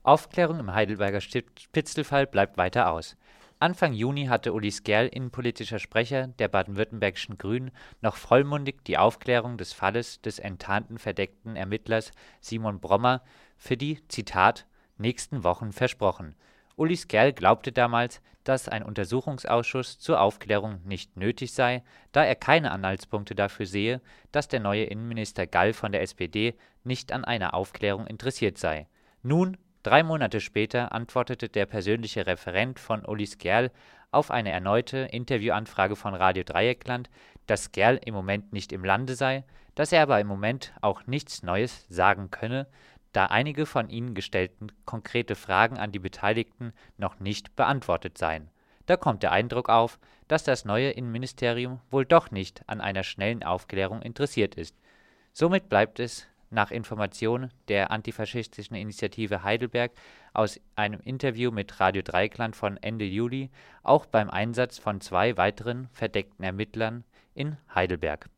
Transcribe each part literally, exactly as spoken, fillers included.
Aufklärung im Heidelberger Spitzelfall bleibt weiter aus. Anfang Juni hatte Uli Skerl, innenpolitischer Sprecher der baden-württembergischen Grünen, noch vollmundig die Aufklärung des Falles des enttarnten verdeckten Ermittlers Simon Brommer für die, Zitat, nächsten Wochen versprochen. Uli Skerl glaubte damals, dass ein Untersuchungsausschuss zur Aufklärung nicht nötig sei, da er keine Anhaltspunkte dafür sehe, dass der neue Innenminister Gall von der S P D nicht an einer Aufklärung interessiert sei. Nun, drei Monate später, antwortete der persönliche Referent von Uli Skerl auf eine erneute Interviewanfrage von Radio Dreieckland, dass Skerl im Moment nicht im Lande sei, dass er aber im Moment auch nichts Neues sagen könne, da einige von ihnen gestellten konkrete Fragen an die Beteiligten noch nicht beantwortet seien. Da kommt der Eindruck auf, dass das neue Innenministerium wohl doch nicht an einer schnellen Aufklärung interessiert ist. Somit bleibt es nach Information der antifaschistischen Initiative Heidelberg aus einem Interview mit Radio Dreieckland von Ende Juli auch beim Einsatz von zwei weiteren verdeckten Ermittlern in Heidelberg.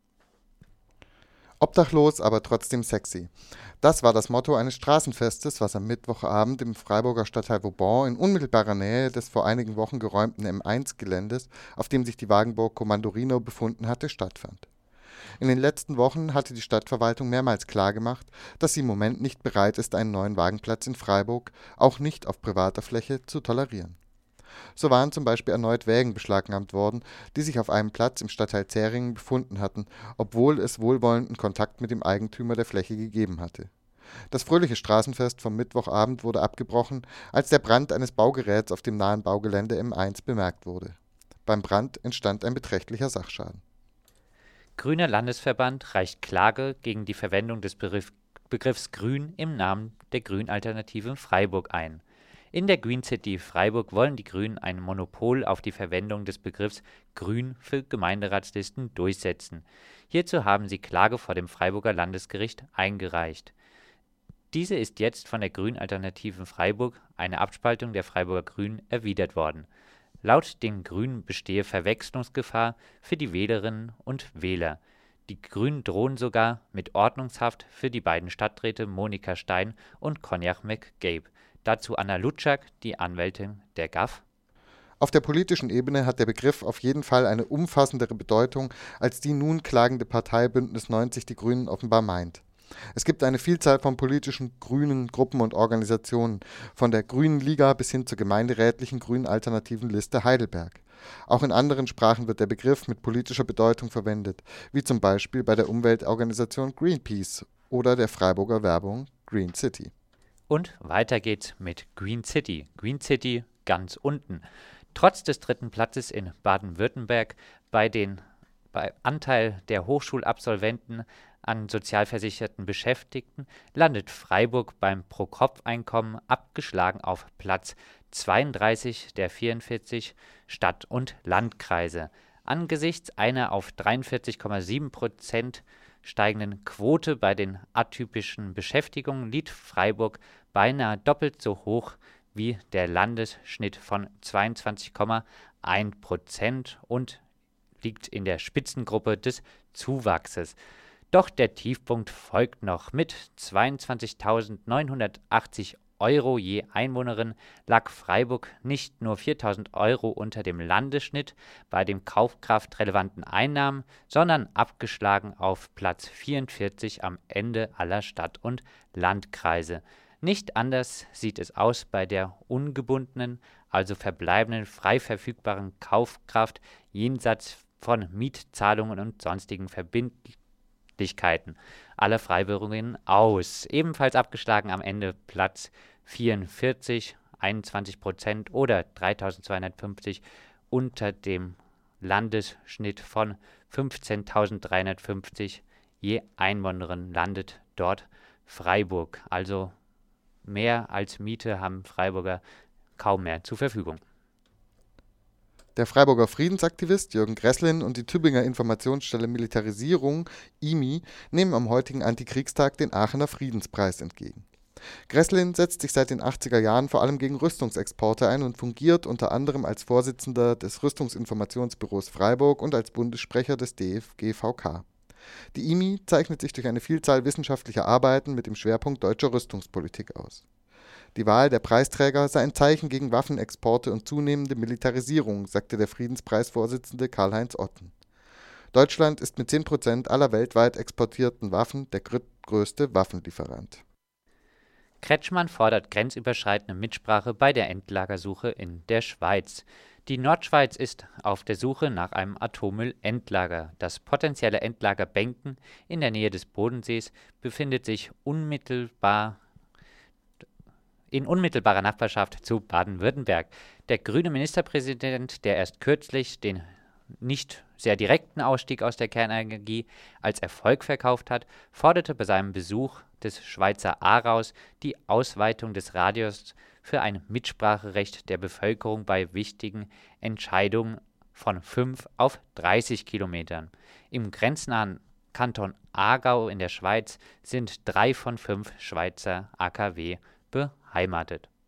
Obdachlos, aber trotzdem sexy. Das war das Motto eines Straßenfestes, was am Mittwochabend im Freiburger Stadtteil Vauban in unmittelbarer Nähe des vor einigen Wochen geräumten M eins Geländes, auf dem sich die Wagenburg Komandorino befunden hatte, stattfand. In den letzten Wochen hatte die Stadtverwaltung mehrmals klargemacht, dass sie im Moment nicht bereit ist, einen neuen Wagenplatz in Freiburg, auch nicht auf privater Fläche, zu tolerieren. So waren zum Beispiel erneut Wägen beschlagnahmt worden, die sich auf einem Platz im Stadtteil Zähringen befunden hatten, obwohl es wohlwollenden Kontakt mit dem Eigentümer der Fläche gegeben hatte. Das fröhliche Straßenfest vom Mittwochabend wurde abgebrochen, als der Brand eines Baugeräts auf dem nahen Baugelände M eins bemerkt wurde. Beim Brand entstand ein beträchtlicher Sachschaden. Grüner Landesverband reicht Klage gegen die Verwendung des Begriff, Begriffs Grün im Namen der Grünalternative Freiburg ein. In der Green City Freiburg wollen die Grünen ein Monopol auf die Verwendung des Begriffs Grün für Gemeinderatslisten durchsetzen. Hierzu haben sie Klage vor dem Freiburger Landesgericht eingereicht. Diese ist jetzt von der Grünalternativen Freiburg, eine Abspaltung der Freiburger Grünen, erwidert worden. Laut den Grünen bestehe Verwechslungsgefahr für die Wählerinnen und Wähler. Die Grünen drohen sogar mit Ordnungshaft für die beiden Stadträte Monika Stein und Konjak McGabe. Dazu Anna Lutschak, die Anwältin der G A F. Auf der politischen Ebene hat der Begriff auf jeden Fall eine umfassendere Bedeutung, als die nun klagende Partei Bündnis neunzig Die Grünen offenbar meint. Es gibt eine Vielzahl von politischen grünen Gruppen und Organisationen, von der Grünen Liga bis hin zur gemeinderätlichen Grünen Alternativen Liste Heidelberg. Auch in anderen Sprachen wird der Begriff mit politischer Bedeutung verwendet, wie zum Beispiel bei der Umweltorganisation Greenpeace oder der Freiburger Werbung Green City. Und weiter geht's mit Green City. Green City ganz unten. Trotz des dritten Platzes in Baden-Württemberg bei den bei Anteil der Hochschulabsolventen an sozialversicherten Beschäftigten landet Freiburg beim Pro-Kopf-Einkommen abgeschlagen auf Platz zweiunddreißig der vierundvierzig Stadt- und Landkreise. Angesichts einer auf dreiundvierzig Komma sieben Prozent steigenden Quote bei den atypischen Beschäftigungen liegt Freiburg beinahe doppelt so hoch wie der Landesschnitt von zweiundzwanzig Komma eins Prozent und liegt in der Spitzengruppe des Zuwachses. Doch der Tiefpunkt folgt noch. Mit zweiundzwanzigtausendneunhundertachtzig Euro je Einwohnerin lag Freiburg nicht nur viertausend Euro unter dem Landesschnitt bei den kaufkraftrelevanten Einnahmen, sondern abgeschlagen auf Platz vierundvierzig am Ende aller Stadt- und Landkreise. Nicht anders sieht es aus bei der ungebundenen, also verbleibenden frei verfügbaren Kaufkraft jenseits von Mietzahlungen und sonstigen Verbindlichkeiten aller Freiburgerinnen aus. Ebenfalls abgeschlagen am Ende Platz vierundvierzig, einundzwanzig Prozent oder dreitausendzweihundertfünfzig unter dem Landesschnitt von fünfzehntausenddreihundertfünfzig je Einwohnerin landet dort Freiburg. Also mehr als Miete haben Freiburger kaum mehr zur Verfügung. Der Freiburger Friedensaktivist Jürgen Gresslin und die Tübinger Informationsstelle Militarisierung I M I nehmen am heutigen Antikriegstag den Aachener Friedenspreis entgegen. Gresslin setzt sich seit den achtziger Jahren vor allem gegen Rüstungsexporte ein und fungiert unter anderem als Vorsitzender des Rüstungsinformationsbüros Freiburg und als Bundessprecher des D F G V K. Die I M I zeichnet sich durch eine Vielzahl wissenschaftlicher Arbeiten mit dem Schwerpunkt deutscher Rüstungspolitik aus. Die Wahl der Preisträger sei ein Zeichen gegen Waffenexporte und zunehmende Militarisierung, sagte der Friedenspreisvorsitzende Karl-Heinz Otten. Deutschland ist mit zehn Prozent aller weltweit exportierten Waffen der größte Waffenlieferant. Kretschmann fordert grenzüberschreitende Mitsprache bei der Endlagersuche in der Schweiz. Die Nordschweiz ist auf der Suche nach einem Atommüllendlager. Das potenzielle Endlager Benken in der Nähe des Bodensees befindet sich unmittelbar in unmittelbarer Nachbarschaft zu Baden-Württemberg. Der grüne Ministerpräsident, der erst kürzlich den nicht sehr direkten Ausstieg aus der Kernenergie als Erfolg verkauft hat, forderte bei seinem Besuch des Schweizer Aargaus die Ausweitung des Radius für ein Mitspracherecht der Bevölkerung bei wichtigen Entscheidungen von fünf auf dreißig Kilometern. Im grenznahen Kanton Aargau in der Schweiz sind drei von fünf Schweizer A K W beheimatet.